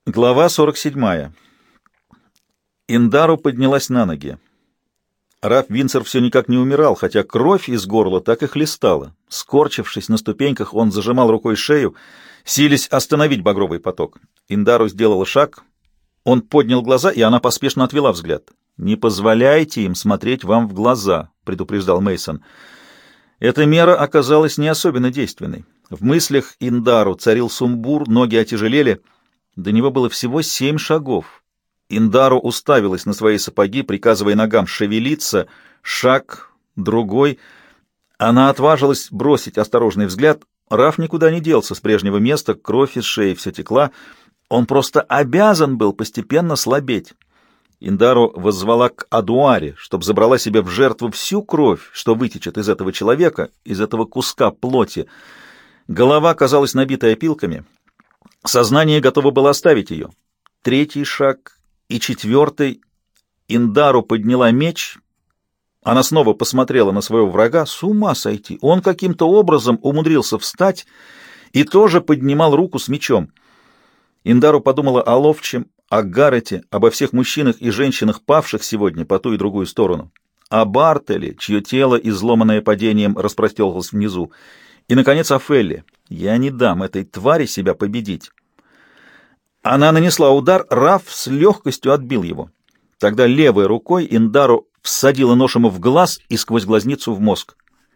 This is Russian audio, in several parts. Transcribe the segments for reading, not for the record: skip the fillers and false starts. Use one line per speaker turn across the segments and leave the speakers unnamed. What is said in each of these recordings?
Глава 47. Индару поднялась на ноги. Раф Винцер все никак не умирал, хотя кровь из горла так и хлестала. Скорчившись на ступеньках, он зажимал рукой шею, силясь остановить багровый поток. Индару сделала шаг, он поднял глаза, и она поспешно отвела взгляд. «Не позволяйте им смотреть вам в глаза», — предупреждал Мейсон. Эта мера оказалась не особенно действенной. В мыслях Индару царил сумбур, ноги отяжелели. До него было всего 7 шагов. Индару уставилась на свои сапоги, приказывая ногам шевелиться. Шаг, другой. Она отважилась бросить осторожный взгляд. Раф никуда не делся с прежнего места, кровь из шеи все текла. Он просто обязан был постепенно слабеть. Индару воззвала к Адуаре, чтобы забрала себе в жертву всю кровь, что вытечет из этого человека, из этого куска плоти. Голова казалась набитой опилками. Сознание готово было оставить ее. 3-й шаг и 4-й. Индару подняла меч. Она снова посмотрела на своего врага. С ума сойти! Он каким-то образом умудрился встать и тоже поднимал руку с мечом. Индару подумала о Ловчем, о Гаррете, обо всех мужчинах и женщинах, павших сегодня по ту и другую сторону, о Бартеле, чье тело, изломанное падением, распростерлось внизу, и, наконец, о Фелле. «Я не дам этой твари себя победить». Она нанесла удар, Раф с легкостью отбил его. Тогда левой рукой Индару всадила нож ему в глаз и сквозь глазницу в мозг.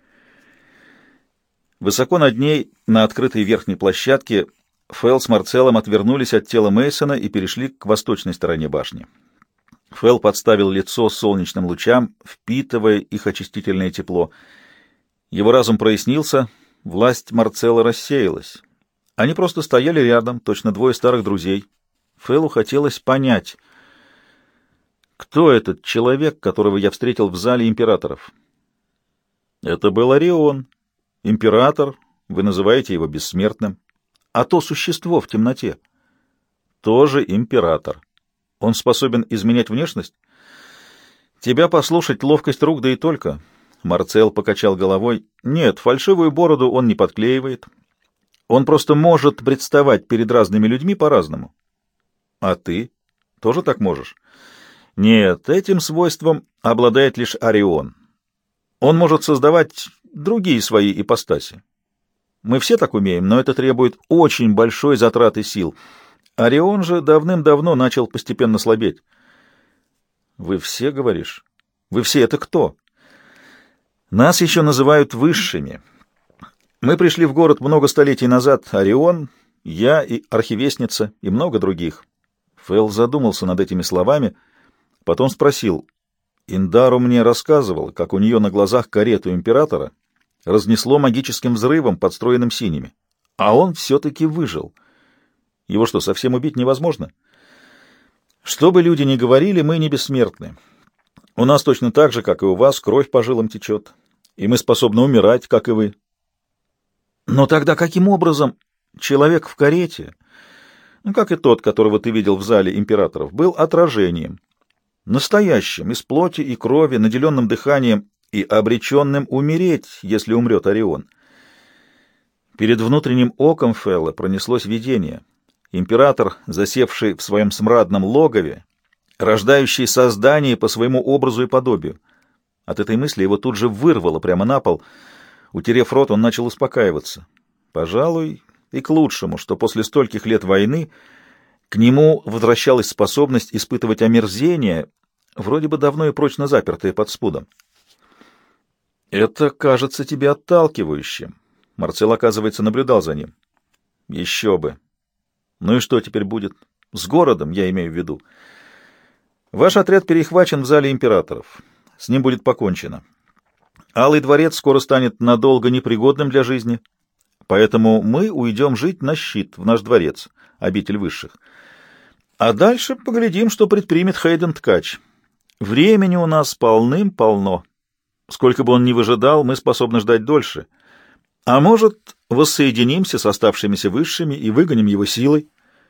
Высоко над ней, на открытой верхней площадке, Фэл с Марцеллом отвернулись от тела Мейсона и перешли к восточной стороне башни. Фэл подставил лицо солнечным лучам, впитывая их очистительное тепло. Его разум прояснился, власть Марцелла рассеялась. Они просто стояли рядом, точно двое старых друзей. Фэлу хотелось понять, кто этот человек, которого я встретил в зале императоров. Это был Орион, император, вы называете его бессмертным. А то существо в темноте тоже император. Он способен изменять внешность? Тебя послушать ловкость рук, да и только. Марцелл покачал головой. Нет, фальшивую бороду он не подклеивает. Он просто может представать перед разными людьми по-разному. А ты тоже так можешь? Нет, этим свойством обладает лишь Орион. Он может создавать другие свои ипостаси. Мы все так умеем, но это требует очень большой затраты сил. Орион же давным-давно начал постепенно слабеть. Вы все, говоришь? Вы все это кто? Нас еще называют высшими. Мы пришли в город много столетий назад. Орион, я и архивестница, и много других. Фэл задумался над этими словами, потом спросил. Индару мне рассказывал, как у нее на глазах карету императора разнесло магическим взрывом, подстроенным синими. А он все-таки выжил. Его что, совсем убить невозможно? Что бы люди ни говорили, мы не бессмертны. У нас точно так же, как и у вас, кровь по жилам течет, и мы способны умирать, как и вы. Но тогда каким образом человек в карете, как и тот, которого ты видел в зале императоров, был отражением, настоящим, из плоти и крови, наделенным дыханием и обреченным умереть, если умрет Орион? Перед внутренним оком Фэлла пронеслось видение. Император, засевший в своем смрадном логове, рождающий создание по своему образу и подобию. От этой мысли его тут же вырвало прямо на пол. Утерев рот, он начал успокаиваться. Пожалуй, и к лучшему, что после стольких лет войны к нему возвращалась способность испытывать омерзение, вроде бы давно и прочно запертое под спудом. «Это кажется тебе отталкивающим». Марцелл, оказывается, наблюдал за ним. «Еще бы. Ну и что теперь будет? С городом, я имею в виду. Ваш отряд перехвачен в зале императоров. С ним будет покончено. Алый дворец скоро станет надолго непригодным для жизни, поэтому мы уйдем жить на щит, в наш дворец, обитель высших. А дальше поглядим, что предпримет Хейден Ткач. Времени у нас полным-полно. Сколько бы он ни выжидал, мы способны ждать дольше. А может, воссоединимся с оставшимися высшими и выгоним его силой.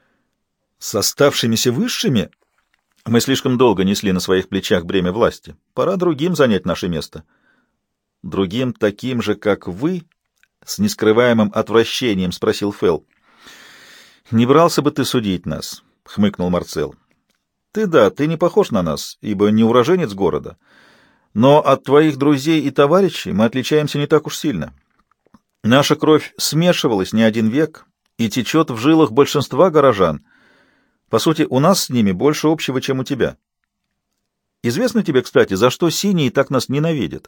С оставшимися высшими? Мы слишком долго несли на своих плечах бремя власти. Пора другим занять наше место. Другим таким же, как вы? С нескрываемым отвращением спросил Фэл. Не брался бы ты судить нас. — хмыкнул Марцел. Ты не похож на нас, ибо не уроженец города. Но от твоих друзей и товарищей мы отличаемся не так уж сильно. Наша кровь смешивалась не один век и течет в жилах большинства горожан. По сути, у нас с ними больше общего, чем у тебя. Известно тебе, кстати, за что синие так нас ненавидят?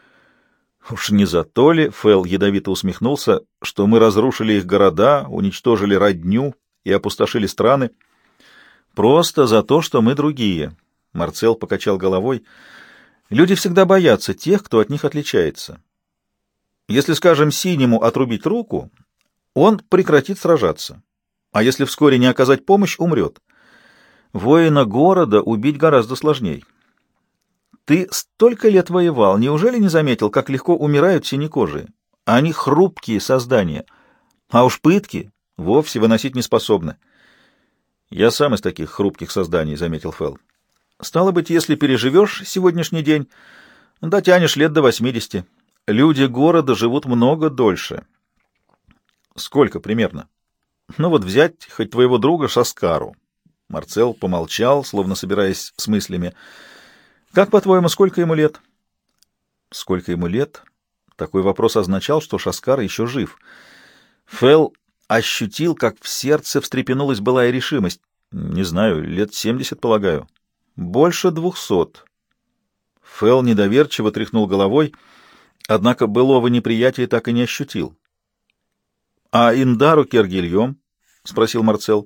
Уж не за то ли, Фэл ядовито усмехнулся, что мы разрушили их города, уничтожили родню и опустошили страны? Просто за то, что мы другие. Марцел покачал головой. Люди всегда боятся тех, кто от них отличается. Если, скажем, синему отрубить руку, он прекратит сражаться. А если вскоре не оказать помощь, умрет. Воина города убить гораздо сложней. Ты столько лет воевал, неужели не заметил, как легко умирают синекожие? Они хрупкие создания, а уж пытки вовсе выносить не способны. Я сам из таких хрупких созданий, — заметил Фэл. Стало быть, если переживешь сегодняшний день, дотянешь лет до 80. Люди города живут много дольше. Сколько примерно? Ну вот взять хоть твоего друга Шаскару. Марцел помолчал, словно собираясь с мыслями. Как, по-твоему, сколько ему лет? Сколько ему лет? Такой вопрос означал, что Шаскар еще жив. Фэл ощутил, как в сердце встрепенулась былая решимость. Не знаю, лет 70, полагаю. Больше 200. Фэл недоверчиво тряхнул головой, однако былого неприятия так и не ощутил. — А Индару Кергильем? — спросил Марцел.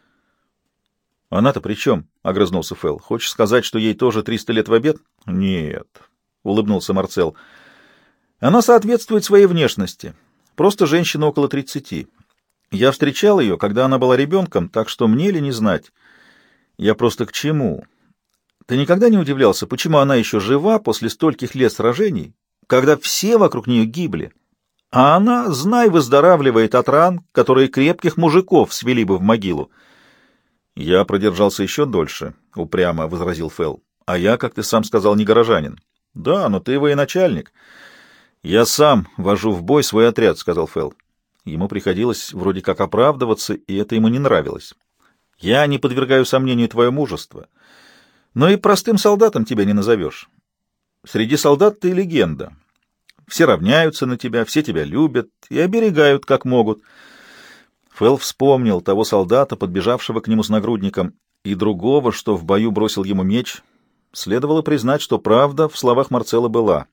— Она-то при чем? — огрызнулся Фэл. — Хочешь сказать, что ей тоже 300 лет в обед? — Нет, — улыбнулся Марцел. — Она соответствует своей внешности. Просто женщина около 30. Я встречал ее, когда она была ребенком, так что мне ли не знать. Я просто к чему? Ты никогда не удивлялся, почему она еще жива после стольких лет сражений, когда все вокруг нее гибли? А она, знай, выздоравливает от ран, которые крепких мужиков свели бы в могилу. Я продержался еще дольше, — упрямо возразил Фэл. А я, как ты сам сказал, не горожанин. Да, но ты военачальник. Я сам вожу в бой свой отряд, — сказал Фэл. Ему приходилось вроде как оправдываться, и это ему не нравилось. Я не подвергаю сомнению твое мужество, но и простым солдатом тебя не назовешь. Среди солдат ты легенда. Все равняются на тебя, все тебя любят и оберегают, как могут. Фэл вспомнил того солдата, подбежавшего к нему с нагрудником, и другого, что в бою бросил ему меч. Следовало признать, что правда в словах Марцела была.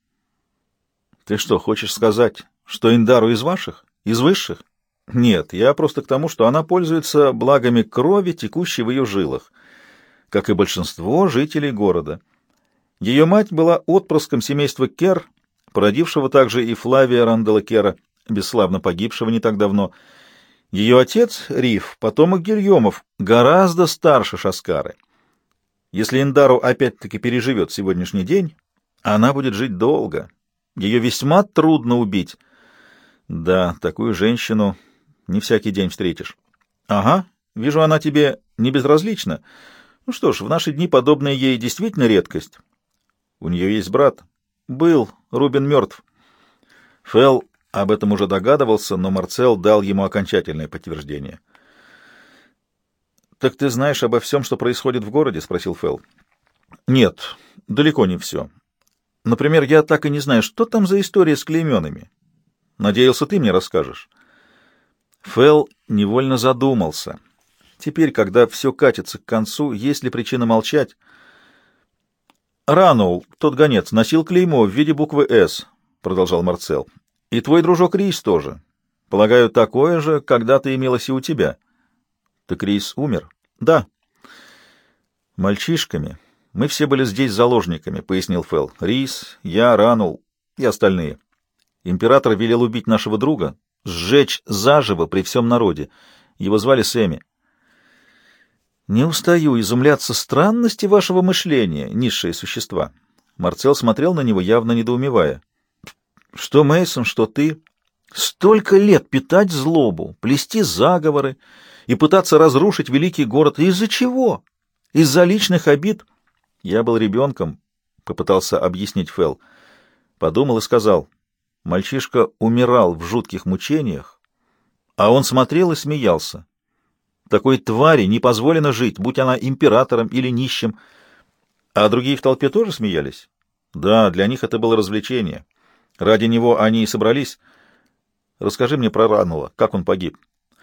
— Ты что, хочешь сказать, что Индару из ваших? Из высших? Нет, я просто к тому, что она пользуется благами крови, текущей в ее жилах, как и большинство жителей города. Ее мать была отпрыском семейства Кер, породившего также и Флавия Рандела Кера, бесславно погибшего не так давно. Ее отец, Риф, потомок Гильомов, гораздо старше Шаскары. Если Индару опять-таки переживет сегодняшний день, она будет жить долго. Ее весьма трудно убить. Да, такую женщину не всякий день встретишь. Ага, вижу, она тебе не безразлична. Ну что ж, в наши дни подобная ей действительно редкость. У нее есть брат. Был, Рубин мертв. Фэл об этом уже догадывался, но Марцел дал ему окончательное подтверждение. — Так ты знаешь обо всем, что происходит в городе? — спросил Фэл. — Нет, далеко не все. Например, я так и не знаю, что там за история с клейменами. Надеялся, ты мне расскажешь. Фэл невольно задумался. Теперь, когда все катится к концу, есть ли причина молчать? Ранул, тот гонец, носил клеймо в виде буквы «С», — продолжал Марцел. И твой дружок Рис тоже. Полагаю, такое же когда-то имелось и у тебя. Так Рис умер? Да. Мальчишками. Мы все были здесь заложниками, — пояснил Фэл. Рис, я, Ранул и остальные. Император велел убить нашего друга, сжечь заживо при всем народе. Его звали Сэмми. Не устаю изумляться странности вашего мышления, низшие существа. Марцел смотрел на него, явно недоумевая. Что Мейсон, что ты. Столько лет питать злобу, плести заговоры и пытаться разрушить великий город. Из-за чего? Из-за личных обид? Я был ребенком, — попытался объяснить Фэл. Подумал и сказал. Мальчишка умирал в жутких мучениях, а он смотрел и смеялся. Такой твари не позволено жить, будь она императором или нищим. А другие в толпе тоже смеялись? Да, для них это было развлечение. Ради него они и собрались. Расскажи мне про Ранула, как он погиб.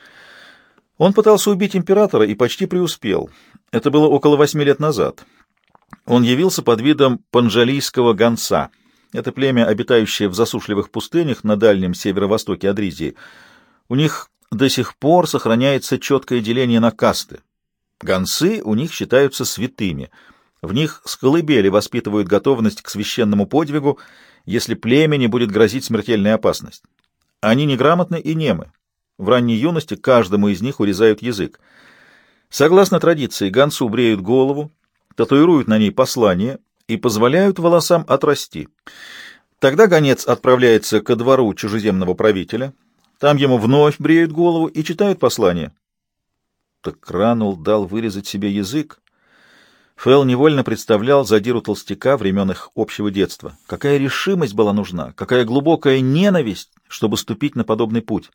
Он пытался убить императора и почти преуспел. Это было около 8 лет назад. Он явился под видом панджалийского гонца. Это племя, обитающее в засушливых пустынях на дальнем северо-востоке Адризии. У них до сих пор сохраняется четкое деление на касты. Гонцы у них считаются святыми. В них с колыбели воспитывают готовность к священному подвигу, если племени будет грозить смертельная опасность. Они неграмотны и немы. В ранней юности каждому из них урезают язык. Согласно традиции, гонцу бреют голову, татуируют на ней послание и позволяют волосам отрасти. Тогда гонец отправляется ко двору чужеземного правителя, там ему вновь бреют голову и читают послание. Так Ранул дал вырезать себе язык. Фэл невольно представлял задиру толстяка времен их общего детства. Какая решимость была нужна, какая глубокая ненависть, чтобы ступить на подобный путь.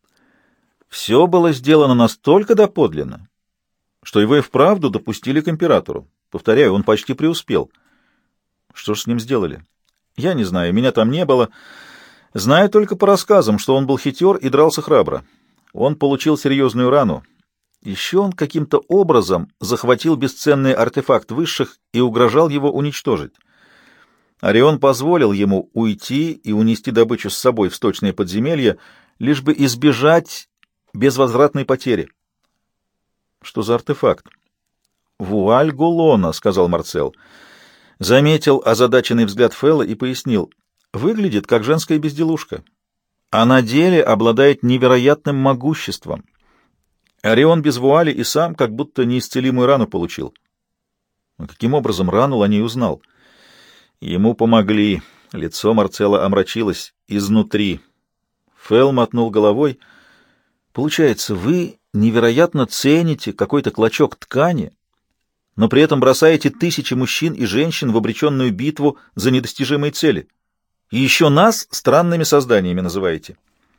Все было сделано настолько доподлинно, что его и вправду допустили к императору. Повторяю, он почти преуспел. Что ж с ним сделали? Я не знаю, меня там не было. Знаю только по рассказам, что он был хитер и дрался храбро. Он получил серьезную рану. Еще он каким-то образом захватил бесценный артефакт высших и угрожал его уничтожить. Орион позволил ему уйти и унести добычу с собой в сточное подземелье, лишь бы избежать безвозвратной потери. Что за артефакт? «Вуаль Гулона», — сказал Марцел. Заметил озадаченный взгляд Фэла и пояснил. Выглядит как женская безделушка, а на деле обладает невероятным могуществом. Орион без вуали и сам как будто неисцелимую рану получил. Но каким образом Ранул о ней узнал? Ему помогли. Лицо Марцела омрачилось изнутри. Фэл мотнул головой. Получается, вы невероятно цените какой-то клочок ткани, но при этом бросаете тысячи мужчин и женщин в обреченную битву за недостижимые цели. И еще нас странными созданиями называете.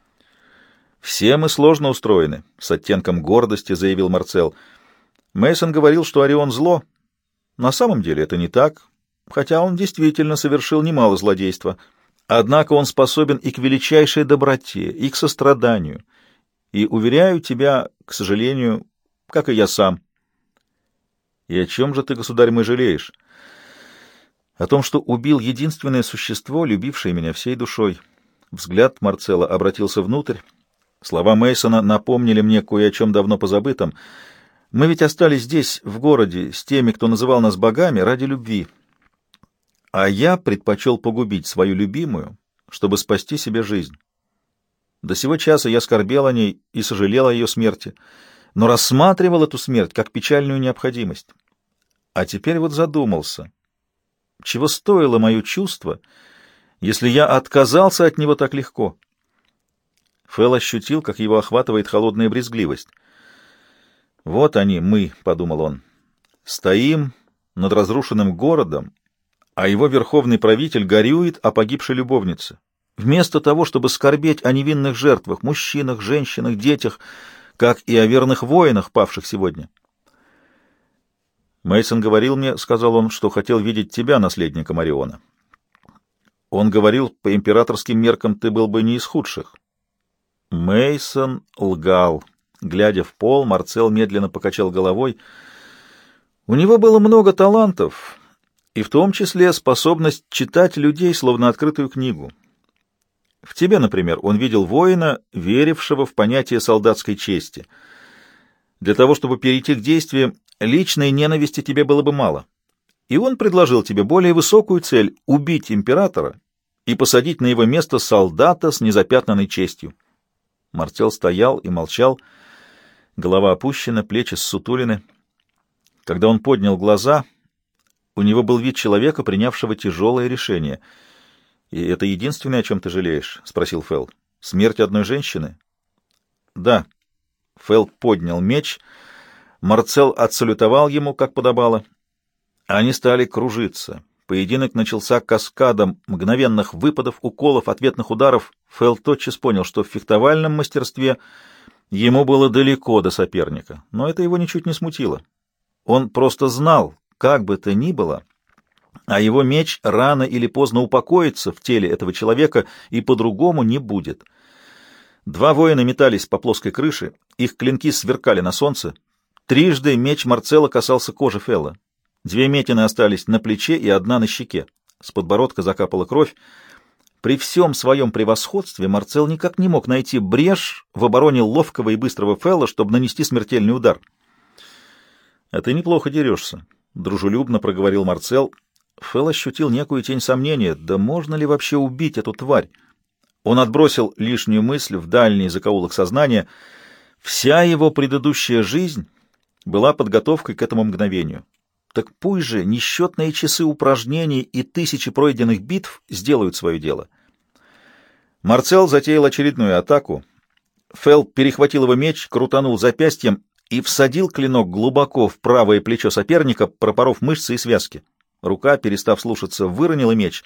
«Все мы сложно устроены», — с оттенком гордости заявил Марцел. Мейсон говорил, что Орион зло. На самом деле это не так, хотя он действительно совершил немало злодейства. Однако он способен и к величайшей доброте, и к состраданию. И, уверяю тебя, к сожалению, как и я сам. И о чем же ты, государь мой, жалеешь? О том, что убил единственное существо, любившее меня всей душой. Взгляд Марцела обратился внутрь. Слова Мейсона напомнили мне кое о чем давно позабытом. Мы ведь остались здесь, в городе, с теми, кто называл нас богами, ради любви. А я предпочел погубить свою любимую, чтобы спасти себе жизнь. До сего часа я скорбел о ней и сожалел о ее смерти, но рассматривал эту смерть как печальную необходимость. А теперь вот задумался, чего стоило мое чувство, если я отказался от него так легко. Фэл ощутил, как его охватывает холодная брезгливость. «Вот они, мы», — подумал он, — «стоим над разрушенным городом, а его верховный правитель горюет о погибшей любовнице. Вместо того, чтобы скорбеть о невинных жертвах, мужчинах, женщинах, детях, как и о верных воинах, павших сегодня». «Мейсон говорил мне, — сказал он, — что хотел видеть тебя наследником Ориона. Он говорил, по императорским меркам ты был бы не из худших». Мейсон лгал. Глядя в пол, Марцел медленно покачал головой. У него было много талантов, и в том числе способность читать людей, словно открытую книгу. В тебе, например, он видел воина, верившего в понятие солдатской чести. Для того, чтобы перейти к действиям, личной ненависти тебе было бы мало. И он предложил тебе более высокую цель — убить императора и посадить на его место солдата с незапятнанной честью. Марцел стоял и молчал, голова опущена, плечи ссутулены. Когда он поднял глаза, у него был вид человека, принявшего тяжелое решение. «И это единственное, о чем ты жалеешь?» — спросил Фэл. «Смерть одной женщины?» «Да». Фэл поднял меч, Марцел отсалютовал ему, как подобало. Они стали кружиться. Поединок начался каскадом мгновенных выпадов, уколов, ответных ударов. Фэл тотчас понял, что в фехтовальном мастерстве Ему было далеко до соперника, но это его ничуть не смутило. Он просто знал, как бы то ни было, а его меч рано или поздно упокоится в теле этого человека, и по-другому не будет. Два воина метались по плоской крыше, их клинки сверкали на солнце. Трижды меч Марцелла касался кожи Фелла. 2 метины остались на плече и 1 на щеке. С подбородка закапала кровь. При всем своем превосходстве Марцелл никак не мог найти брешь в обороне ловкого и быстрого Фелла, чтобы нанести смертельный удар. — А ты неплохо дерешься, — дружелюбно проговорил Марцелл. Фелл ощутил некую тень сомнения. Да можно ли вообще убить эту тварь? Он отбросил лишнюю мысль в дальний закоулок сознания. Вся его предыдущая жизнь была подготовкой к этому мгновению. Так пусть же несчетные часы упражнений и 1000 пройденных битв сделают свое дело. Марцелл затеял очередную атаку. Фелл перехватил его меч, крутанул запястьем и всадил клинок глубоко в правое плечо соперника, пропоров мышцы и связки. Рука, перестав слушаться, выронила меч.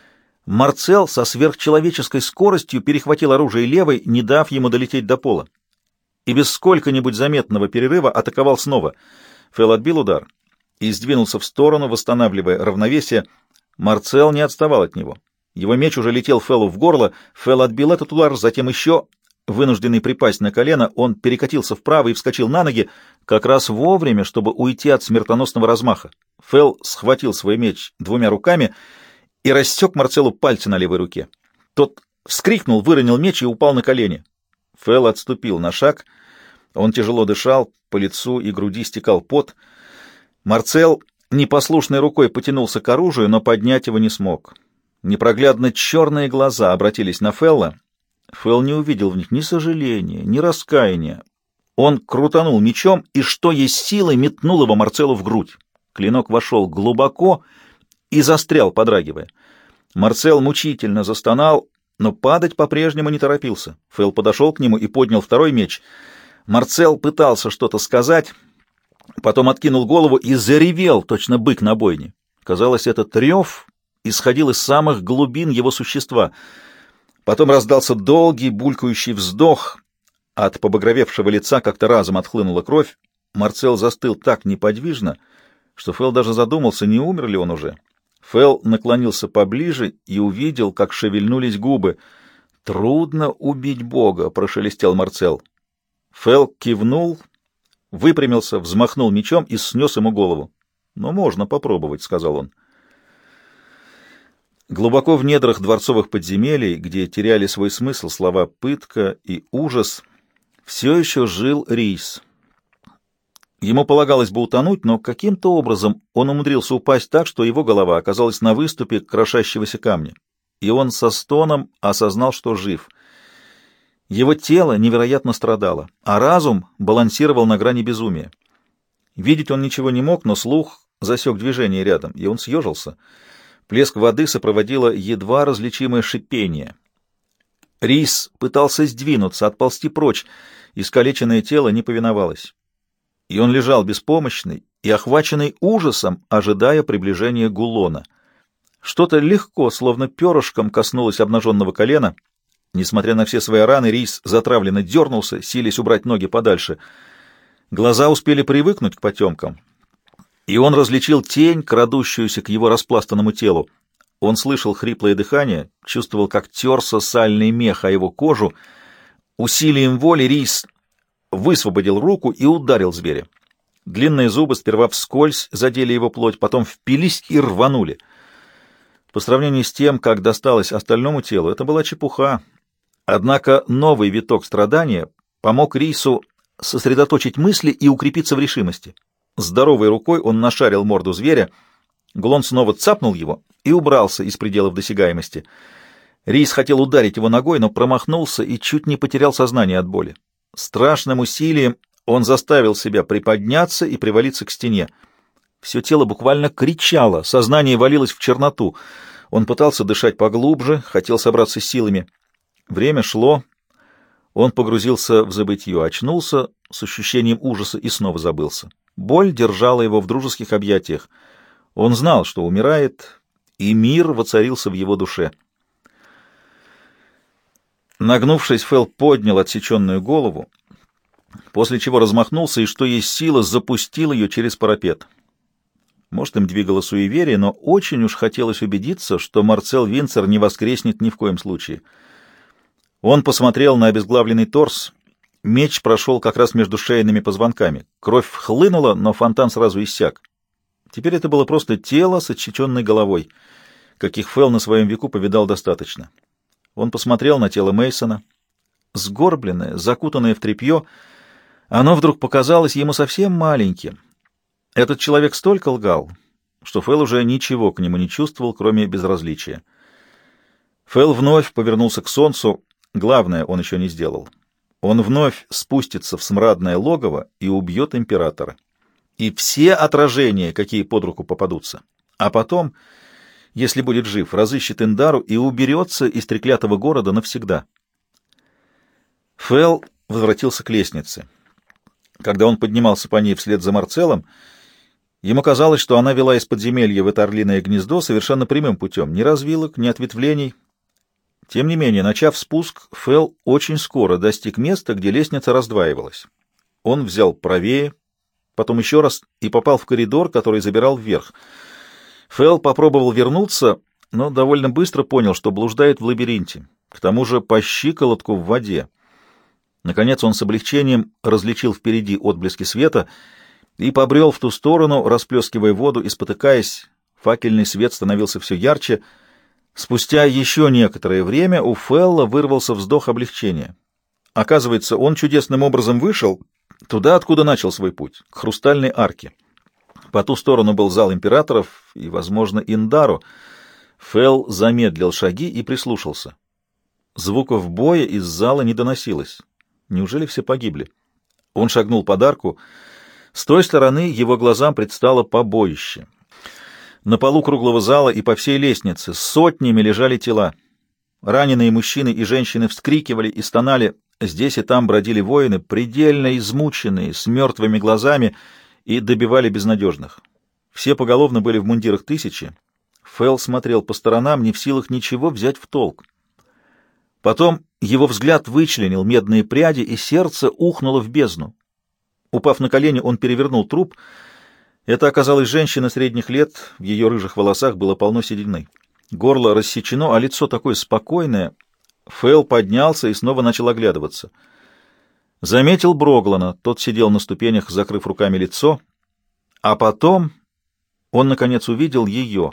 Марцелл со сверхчеловеческой скоростью перехватил оружие левой, не дав ему долететь до пола. И без сколько-нибудь заметного перерыва атаковал снова. Фелл отбил удар и сдвинулся в сторону, восстанавливая равновесие. Марцелл не отставал от него. Его меч уже летел Феллу в горло. Фелл отбил этот удар, затем еще. Вынужденный припасть на колено, он перекатился вправо и вскочил на ноги, как раз вовремя, чтобы уйти от смертоносного размаха. Фелл схватил свой меч 2 руками и рассек Марцеллу пальцы на левой руке. Тот вскрикнул, выронил меч и упал на колени. Фелл отступил на шаг. Он тяжело дышал, по лицу и груди стекал пот. Марцелл непослушной рукой потянулся к оружию, но поднять его не смог. Непроглядно черные глаза обратились на Фелла. Фелл не увидел в них ни сожаления, ни раскаяния. Он крутанул мечом и, что есть силы, метнул его Марцеллу в грудь. Клинок вошел глубоко и застрял, подрагивая. Марцелл мучительно застонал, но падать по-прежнему не торопился. Фелл подошел к нему и поднял второй меч. Марцелл пытался что-то сказать, потом откинул голову и заревел, точно бык на бойне. Казалось, этот рев исходил из самых глубин его существа. Потом раздался долгий булькающий вздох. От побагровевшего лица как-то разом отхлынула кровь. Марцелл застыл так неподвижно, что Фелл даже задумался, не умер ли он уже. Фелл наклонился поближе и увидел, как шевельнулись губы. «Трудно убить Бога», — прошелестел Марцелл. Фелл кивнул, выпрямился, взмахнул мечом и снес ему голову. «Но можно попробовать», — сказал он. Глубоко в недрах дворцовых подземелий, где теряли свой смысл слова «пытка» и «ужас», все еще жил Рийс. Ему полагалось бы утонуть, но каким-то образом он умудрился упасть так, что его голова оказалась на выступе крошащегося камня, и он со стоном осознал, что жив. Его тело невероятно страдало, а разум балансировал на грани безумия. Видеть он ничего не мог, но слух засек движение рядом, и он съежился. Плеск воды сопроводило едва различимое шипение. Рис пытался сдвинуться, отползти прочь, искалеченное тело не повиновалось. И он лежал беспомощный и охваченный ужасом, ожидая приближения Гулона. Что-то легко, словно перышком, коснулось обнаженного колена. Несмотря на все свои раны, Рис затравленно дернулся, силясь убрать ноги подальше. Глаза успели привыкнуть к потемкам, и он различил тень, крадущуюся к его распластанному телу. Он слышал хриплое дыхание, чувствовал, как терся сальный мех о его кожу. Усилием воли Рис высвободил руку и ударил зверя. Длинные зубы сперва вскользь задели его плоть, потом впились и рванули. По сравнению с тем, как досталось остальному телу, это была чепуха. Однако новый виток страдания помог Рису сосредоточить мысли и укрепиться в решимости. Здоровой рукой он нашарил морду зверя. Гулон снова цапнул его и убрался из пределов досягаемости. Рис хотел ударить его ногой, но промахнулся и чуть не потерял сознание от боли. Страшным усилием он заставил себя приподняться и привалиться к стене. Все тело буквально кричало, сознание валилось в черноту. Он пытался дышать поглубже, хотел собраться с силами. Время шло. Он погрузился в забытье, очнулся с ощущением ужаса и снова забылся. Боль держала его в дружеских объятиях. Он знал, что умирает, и мир воцарился в его душе. Нагнувшись, Фелл поднял отсеченную голову после чего размахнулся и, что есть сила, запустил ее через парапет. Может, им двигало суеверие, но очень уж хотелось убедиться, что Марцел Винцер не воскреснет ни в коем случае. Он посмотрел на обезглавленный торс. Меч прошел как раз между шейными позвонками. Кровь хлынула, но фонтан сразу иссяк. Теперь это было просто тело с отсеченной головой, каких Фэл на своем веку повидал достаточно. Он посмотрел на тело Мейсона. Сгорбленное, закутанное в тряпье, оно вдруг показалось ему совсем маленьким. Этот человек столько лгал, что Фэл уже ничего к нему не чувствовал, кроме безразличия. Фэл вновь повернулся к солнцу. Главное он еще не сделал. Он вновь спустится в смрадное логово и убьет императора. И все отражения, какие под руку попадутся. А потом, если будет жив, разыщет Индару и уберется из треклятого города навсегда. Фэл возвратился к лестнице. Когда он поднимался по ней вслед за Марцеллом, ему казалось, что она вела из подземелья в это орлиное гнездо совершенно прямым путем, ни развилок, ни ответвлений. Тем не менее, начав спуск, Фэл очень скоро достиг места, где лестница раздваивалась. Он взял правее, потом еще раз и попал в коридор, который забирал вверх. Фэл попробовал вернуться, но довольно быстро понял, что блуждает в лабиринте, к тому же по щиколотку в воде. Наконец он с облегчением различил впереди отблески света и побрел в ту сторону, расплескивая воду и спотыкаясь. Факельный свет становился все ярче. Спустя еще некоторое время у Фэлла вырвался вздох облегчения. Оказывается, он чудесным образом вышел туда, откуда начал свой путь, к хрустальной арке. По ту сторону был зал императоров и, возможно, Индару. Фэл замедлил шаги и прислушался. Звуков боя из зала не доносилось. Неужели все погибли? Он шагнул под арку. С той стороны его глазам предстало побоище. На полу круглого зала и по всей лестнице сотнями лежали тела. Раненые мужчины и женщины вскрикивали и стонали. Здесь и там бродили воины, предельно измученные, с мертвыми глазами, и добивали безнадежных. Все поголовно были в мундирах тысячи. Фэл смотрел по сторонам, не в силах ничего взять в толк. Потом его взгляд вычленил медные пряди, и сердце ухнуло в бездну. Упав на колени, он перевернул труп. Это оказалась женщина средних лет, в ее рыжих волосах было полно седины. Горло рассечено, а лицо такое спокойное. Фэл поднялся и снова начал оглядываться. Заметил Броглана, тот сидел на ступенях, закрыв руками лицо, а потом он, наконец, увидел ее.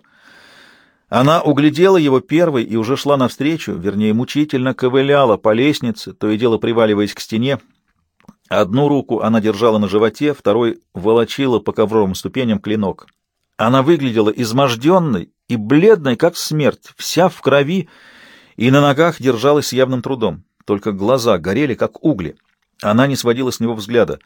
Она углядела его первой и уже шла навстречу, вернее, мучительно ковыляла по лестнице, то и дело приваливаясь к стене. Одну руку она держала на животе, второй волочила по ковровым ступеням клинок. Она выглядела изможденной и бледной, как смерть, вся в крови, и на ногах держалась с явным трудом, только глаза горели, как угли. Она не сводила с него взгляда.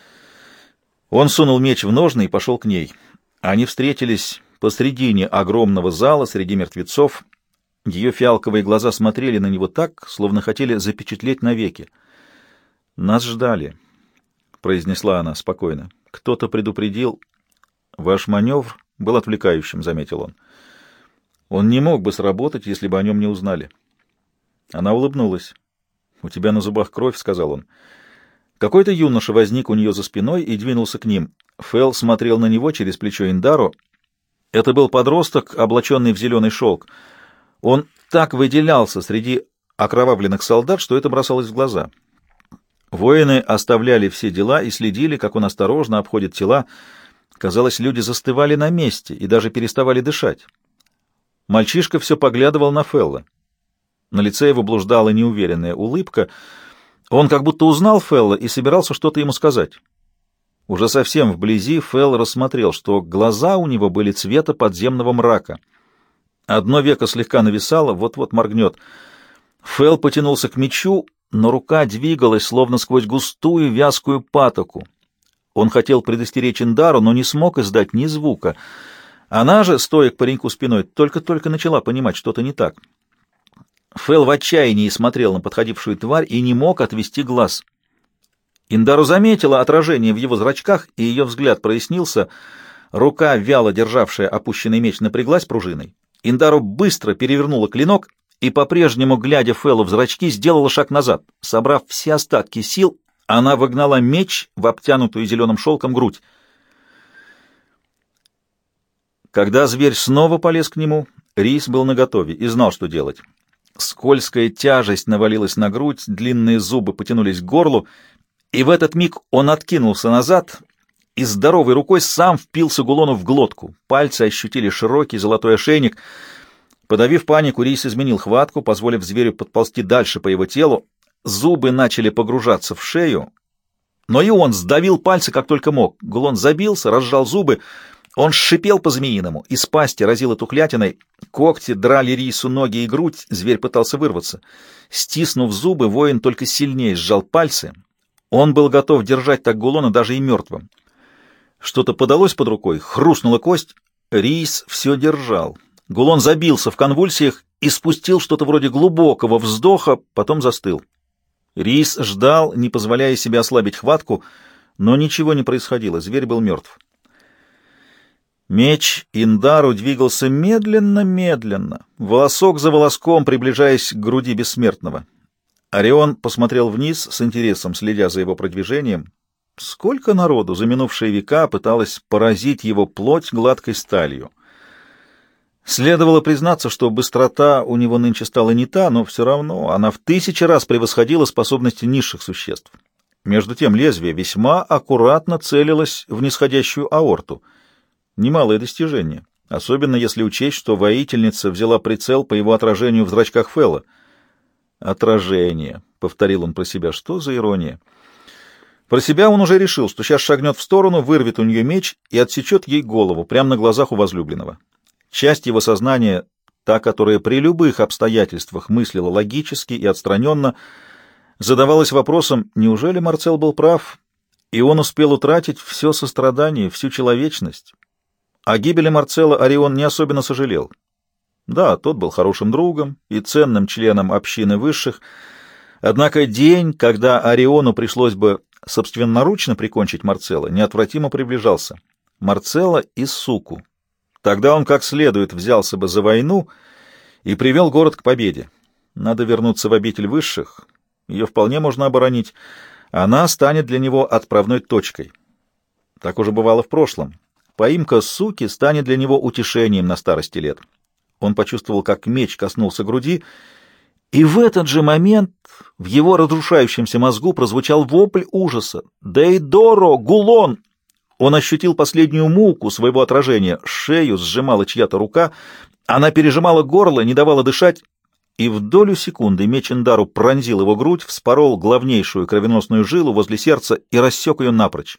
Он сунул меч в ножны и пошел к ней. Они встретились посредине огромного зала среди мертвецов. Ее фиалковые глаза смотрели на него так, словно хотели запечатлеть навеки. «Нас ждали», — произнесла она спокойно. «Кто-то предупредил. Ваш маневр был отвлекающим», — заметил он. «Он не мог бы сработать, если бы о нем не узнали». Она улыбнулась. «У тебя на зубах кровь», — сказал он. Какой-то юноша возник у нее за спиной и двинулся к ним. Фэл смотрел на него через плечо Индару. Это был подросток, облаченный в зеленый шелк. Он так выделялся среди окровавленных солдат, что это бросалось в глаза. Воины оставляли все дела и следили, как он осторожно обходит тела. Казалось, люди застывали на месте и даже переставали дышать. Мальчишка все поглядывал на Фэлла. На лице его блуждала неуверенная улыбка. Он как будто узнал Фэлла и собирался что-то ему сказать. Уже совсем вблизи Фэлл рассмотрел, что глаза у него были цвета подземного мрака. Одно веко слегка нависало, вот-вот моргнет. Фэлл потянулся к мечу, но рука двигалась, словно сквозь густую вязкую патоку. Он хотел предостеречь Индару, но не смог издать ни звука. Она же, стоя к пареньку спиной, только-только начала понимать, что-то не так. Фэл в отчаянии смотрел на подходившую тварь и не мог отвести глаз. Индару заметила отражение в его зрачках, и ее взгляд прояснился. Рука, вяло державшая опущенный меч, напряглась пружиной. Индару быстро перевернула клинок и, по-прежнему глядя Фэлу в зрачки, сделала шаг назад. Собрав все остатки сил, Она вогнала меч в обтянутую зеленым шелком грудь. Когда зверь снова полез к нему, Рис был наготове и знал, что делать. Скользкая тяжесть навалилась на грудь, длинные зубы потянулись к горлу, и в этот миг он откинулся назад и здоровой рукой сам впился Гулону в глотку. Пальцы ощутили широкий золотой ошейник. Подавив панику, Рис изменил хватку, позволив зверю подползти дальше по его телу. Зубы начали погружаться в шею, но и он сдавил пальцы, как только мог. Гулон забился, разжал зубы. Он шипел по-змеиному, из пасти разило тухлятиной, когти драли Рису ноги и грудь, зверь пытался вырваться. Стиснув зубы, воин только сильнее сжал пальцы. Он был готов держать так Гулона даже и мертвым. Что-то подалось под рукой, хрустнула кость. Рис все держал. Гулон забился в конвульсиях и спустил что-то вроде глубокого вздоха, потом застыл. Рис ждал, не позволяя себе ослабить хватку, но ничего не происходило, зверь был мертв. Меч Индару двигался медленно-медленно, волосок за волоском, приближаясь к груди бессмертного. Орион посмотрел вниз с интересом, следя за его продвижением. Сколько народу за минувшие века пыталось поразить его плоть гладкой сталью. Следовало признаться, что быстрота у него нынче стала не та, но все равно она в 1000 раз превосходила способности низших существ. Между тем лезвие весьма аккуратно целилось в нисходящую аорту. Немалое достижение, особенно если учесть, что воительница взяла прицел по его отражению в зрачках Фэлла. «Отражение», — повторил он про себя, — что за ирония? Про себя он уже решил, что сейчас шагнет в сторону, вырвет у нее меч и отсечет ей голову прямо на глазах у возлюбленного. Часть его сознания, та, которая при любых обстоятельствах мыслила логически и отстраненно, задавалась вопросом, неужели Марцел был прав, и он успел утратить все сострадание, всю человечность? О гибели Марцела Орион не особенно сожалел. Да, тот был хорошим другом и ценным членом общины высших, однако день, когда Ориону пришлось бы собственноручно прикончить Марцела, неотвратимо приближался. Марцела и суку. Тогда он как следует взялся бы за войну и привел город к победе. Надо вернуться в обитель высших, ее вполне можно оборонить. Она станет для него отправной точкой. Так уже бывало в прошлом. Поимка суки станет для него утешением на старости лет. Он почувствовал, как меч коснулся груди, и в этот же момент в его разрушающемся мозгу прозвучал вопль ужаса. «Дейдоро! Гулон!» Он ощутил последнюю муку своего отражения. Шею сжимала чья-то рука, она пережимала горло, не давала дышать, и в долю секунды меч Индару пронзил его грудь, вспорол главнейшую кровеносную жилу возле сердца и рассек ее напрочь.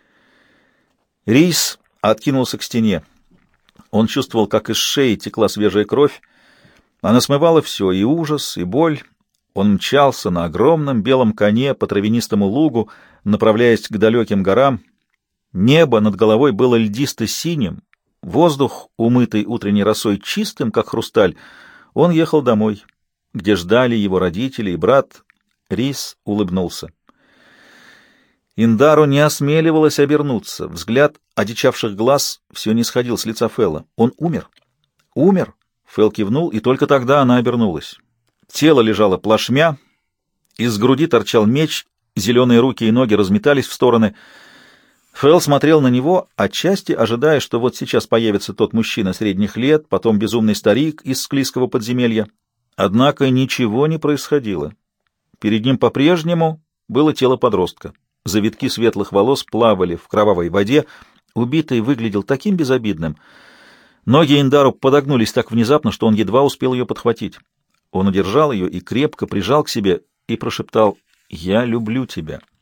Рис откинулся к стене. Он чувствовал, как из шеи текла свежая кровь. Она смывала все, и ужас, и боль. Он мчался на огромном белом коне по травянистому лугу, направляясь к далеким горам. Небо над головой было льдисто-синим, воздух, умытый утренней росой, чистым, как хрусталь. Он ехал домой, где ждали его родители и брат. Рис улыбнулся. Индару не осмеливалась обернуться. Взгляд одичавших глаз все не сходил с лица Фэлла. Он умер. Умер? Фэлл кивнул, и только тогда она обернулась. Тело лежало плашмя, из груди торчал меч, зеленые руки и ноги разметались в стороны. Фэлл смотрел на него, отчасти ожидая, что вот сейчас появится тот мужчина средних лет, потом безумный старик из склизкого подземелья. Однако ничего не происходило. Перед ним по-прежнему было тело подростка. Завитки светлых волос плавали в кровавой воде. Убитый выглядел таким безобидным. Ноги Индару подогнулись так внезапно, что он едва успел ее подхватить. Он удержал ее и крепко прижал к себе и прошептал: «Я люблю тебя».